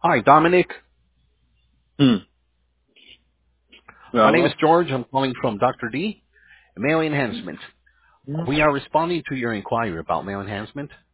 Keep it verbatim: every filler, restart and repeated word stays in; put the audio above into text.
Hi, Dominic. Hmm. My name is Well, George. I'm calling from Doctor D, Mail Enhancement. hmm. We are responding to your inquiry about mail enhancement.